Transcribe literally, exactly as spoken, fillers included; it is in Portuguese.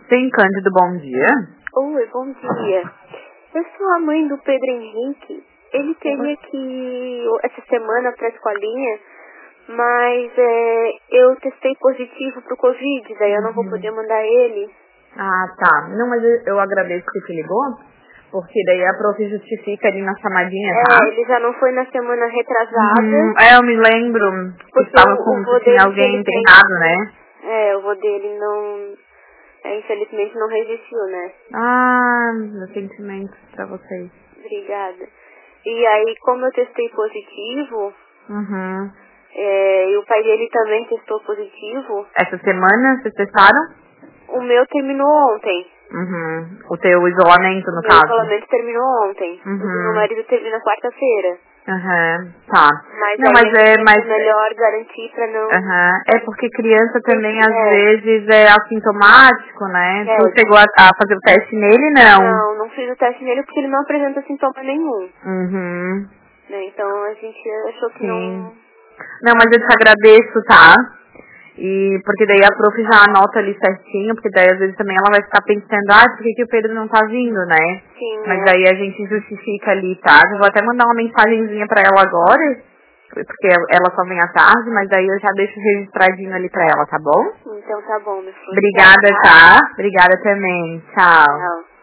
Sim, Cândido, bom dia. Oi, bom dia. Eu sou a mãe do Pedro Henrique. Ele teria que ir essa semana para a escolinha, mas é, eu testei positivo pro Covid, daí eu não vou poder mandar ele. Ah, tá. Não, mas eu, eu agradeço que te ligou, porque daí a prof justifica ali na chamadinha, tá? É, ele já não foi na semana retrasada. Uhum. É, eu me lembro que Porque estava o, com o vô que tinha dele, alguém infelizmente, internado, né? é, o vô dele não, é, infelizmente não resistiu, né? Ah, meus sentimentos pra vocês. Obrigada. E aí, como eu testei positivo, Uhum. é, e o pai dele também testou positivo, Essa semana vocês testaram? o meu terminou ontem. Uhum. O teu isolamento, O no meu caso. isolamento terminou ontem. O do meu Uhum. marido termina quarta-feira. Aham, tá. Mas Não, aí mas a é, gente mas acha melhor garantir pra não... aham, é porque criança também às É, vezes é assintomático, né? é, Tu chegou a, a fazer o teste nele, não? não, não fiz o teste nele porque ele não apresenta sintoma nenhum. Uhum, Né? Então a gente achou que sim. não... Não, mas eu te agradeço, tá? E porque daí a prof já anota ali certinho, porque daí às vezes também ela vai ficar pensando, ah, por que, que o Pedro não tá vindo, né? Sim, Mas é. daí a gente justifica ali, tá? Eu vou até mandar uma mensagenzinha pra ela agora, porque ela só vem à tarde, mas daí eu já deixo registradinho ali pra ela, tá bom? Então tá bom, minha flor. Obrigada, tá? Obrigada também. Tchau. Tchau.